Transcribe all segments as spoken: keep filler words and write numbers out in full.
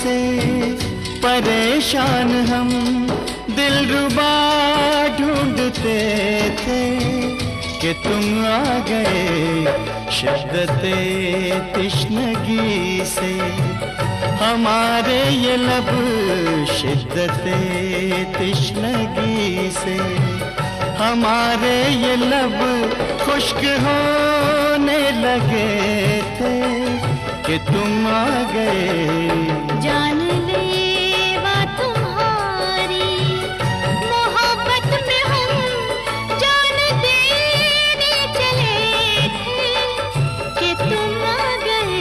से परेशान हम दिलरुबा ढूंढते थे कि तुम आ गए शिद्दते तिश्नगी से। हमारे ये लब शिद्दते तिश्नगी से, हमारे ये लब खुश्क होने लगे थे कि तुम आ गए। जान लेवा तुम्हारी मोहब्बत में हम जान देने चले थे कि तुम आ गए।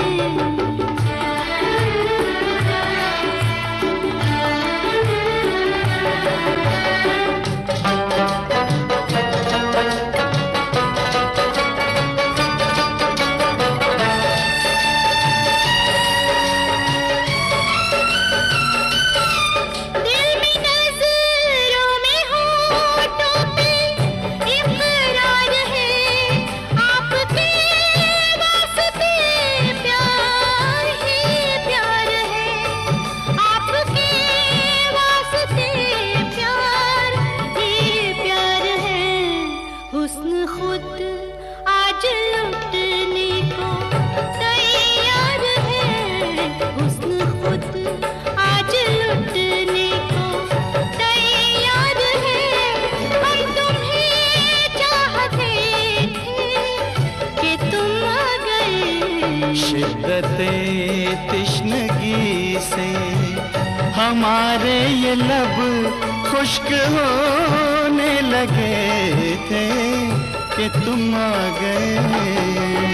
शिद्दते तिश्नगी से हमारे ये लब खुश्क होने लगे थे कि तुम आ गए।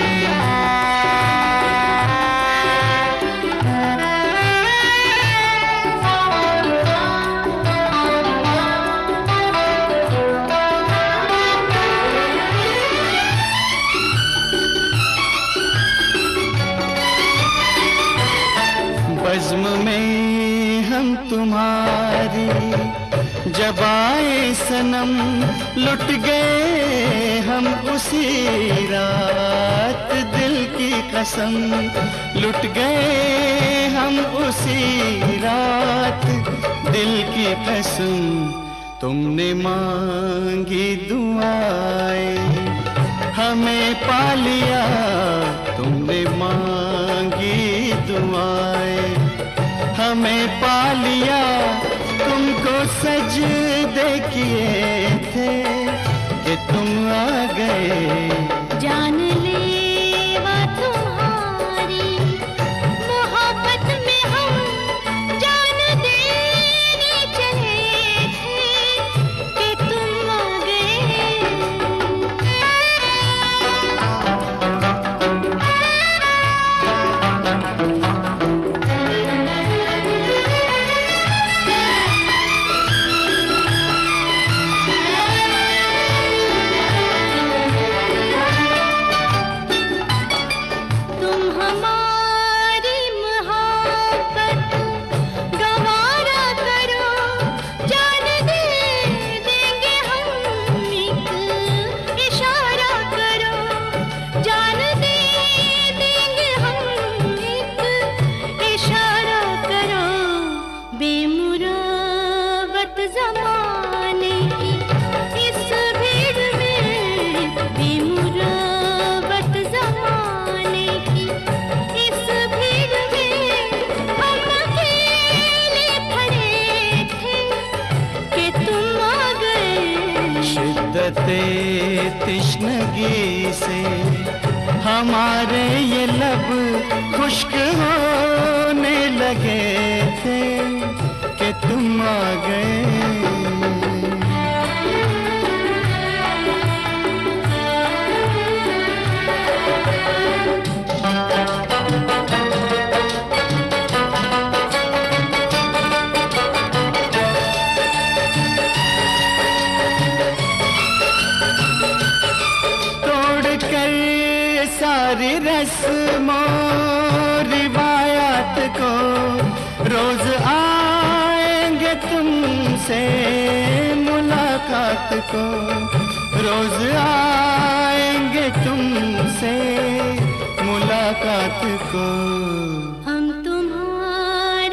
बज़्म में हम तुम्हारी जब आए सनम, लुट गए हम उसी रात दिल की कसम। लुट गए हम उसी रात दिल की कसम। तुमने मांगी दुआएं हमें पा लिया, तुमने मांगी दुआएं हमें पा लिया। तुमको सजदे किए थे कि तुम आ गए। जान लेवा तुम्हारी मोहब्बत में हम जान देने चले थे कि तुम आ शिद्दते तिश्नगी से हमारे ये लब खुश्क होने लगे थे कि तुम आ गए। सारी रस्मों रिवायात को रोज आएंगे तुमसे मुलाकात को, रोज आएंगे तुमसे मुलाकात को। हम तुम्हारे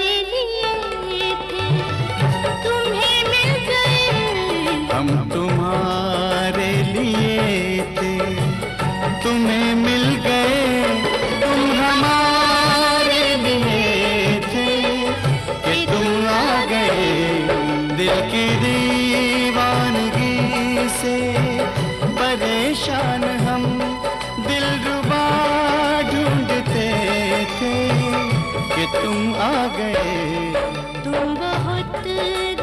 दिल की दीवानगी से परेशान हम दिलरुबा ढूंढते थे कि तुम आ गए। तुम बहुत